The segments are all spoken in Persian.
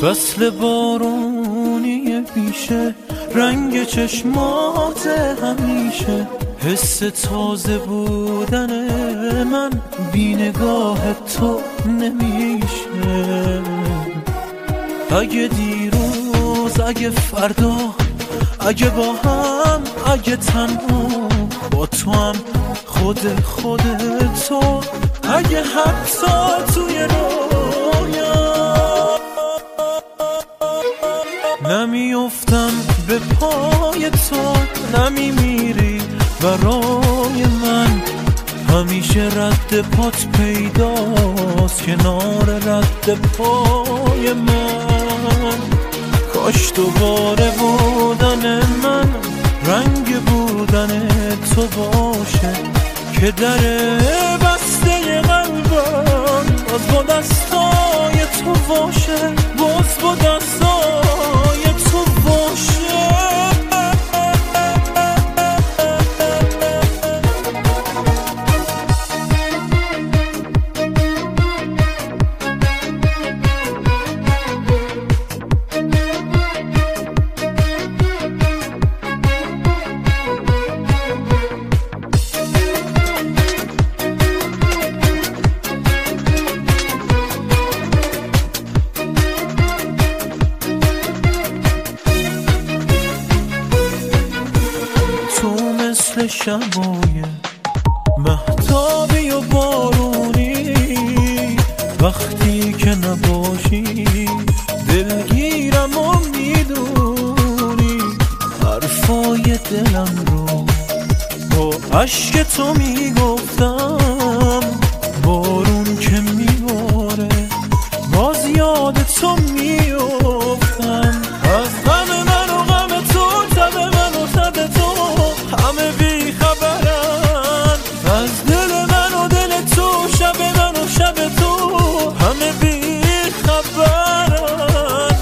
فصل بارونی پیشه، رنگ چشمات همیشه، حس تازه بودن من بی نگاه تو نمیشه. اگه دیروز، اگه فردا، اگه با هم، اگه تنها، با تو هم خود تو، اگه حتی توی رویا نمیافتم به پای تو، نمیمیری برای من، همیشه رد پات پیداست کنار رد پای من. کاش دوباره بودن من رنگ بودن تو باشه، که در بسته قلبم باز با دستای تو باشه، باز با دستای تو باشه. مثل شبای مهتابی و بارونی، وقتی که نباشی دلگیرم و میدونی، حرفای دلم رو با عشق تو میگفتم، بارون که میباره باز یاد تو میافتم. از غم من و غم تو، تب من و تب تو، همه بی خبرن. از دل من و دل تو، شب من و شب تو، همه بی خبرن.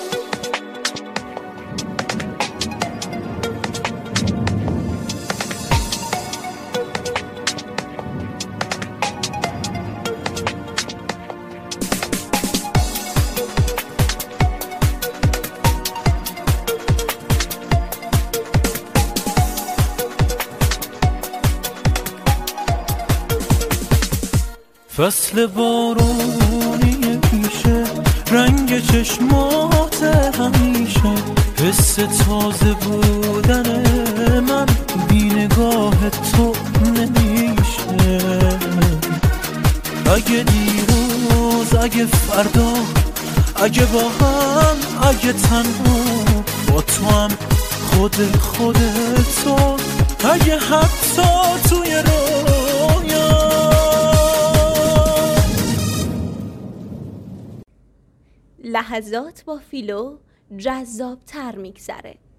فصل بارونی پیشه، رنگ چشمات همیشه، حس تازه بودن من بی نگاه تو نمیشه. اگه دیروز، اگه فردا، اگه با هم، اگه تنها، با تو هم خود تو، اگه حتی توی رویا لحظات با فیلو جذاب تر میگذره.